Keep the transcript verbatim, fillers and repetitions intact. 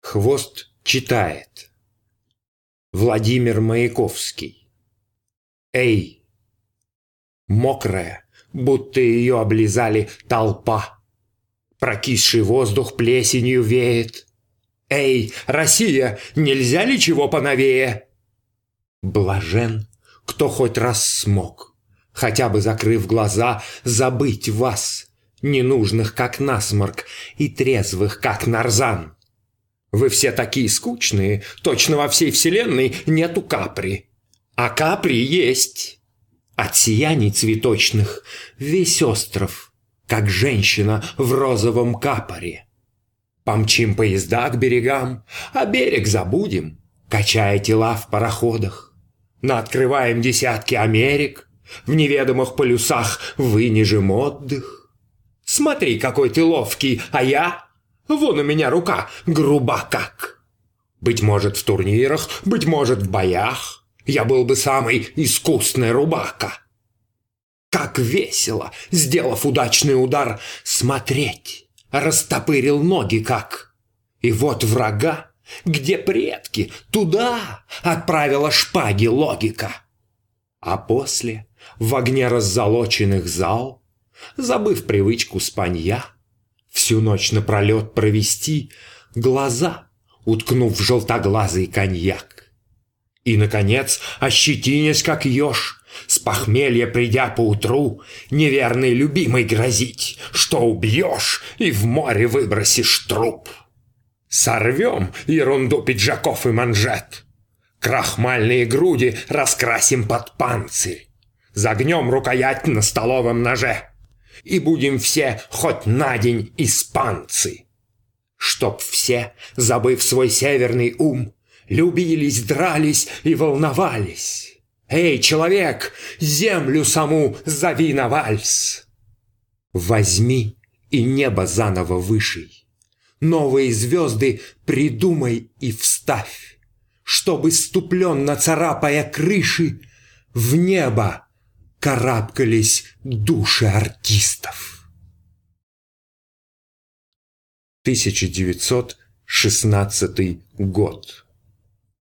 Хвост читает. Владимир Маяковский. Эй! Мокрая, будто ее облизали толпа. Прокисший воздух плесенью веет. Эй, Россия, нельзя ли чего поновее? Блажен, кто хоть раз смог, хотя бы закрыв глаза, забыть вас, ненужных, как насморк, и трезвых, как нарзан. Вы все такие скучные, точно во всей вселенной нету капри. А капри есть. От сияний цветочных весь остров, как женщина в розовом капоре. Помчим поезда к берегам, а берег забудем, качая тела в пароходах. Наоткрываем десятки Америк, в неведомых полюсах вынижем отдых. Смотри, какой ты ловкий, а я... Вон у меня рука груба как. Быть может, в турнирах, быть может, в боях я был бы самый искусный рубака. Как весело, сделав удачный удар, смотреть, растопырил ноги как. И вот врага, где предки, туда отправила шпаги логика. А после, в огне раззолоченных зал, забыв привычку спанья, всю ночь напролет провести, глаза уткнув в желтоглазый коньяк. И, наконец, ощетинясь, как еж, с похмелья придя поутру, неверной любимой грозить, что убьешь и в море выбросишь труп. Сорвем ерунду пиджаков и манжет, крахмальные груди раскрасим под панцирь, загнем рукоять на столовом ноже и будем все хоть на день испанцы. Чтоб все, забыв свой северный ум, любились, дрались и волновались. Эй, человек, землю саму зови на вальс. Возьми и небо заново вышей, новые звезды придумай и вставь, чтобы, ступленно царапая крыши, в небо карабкались души артистов. тысяча девятьсот шестнадцатый год.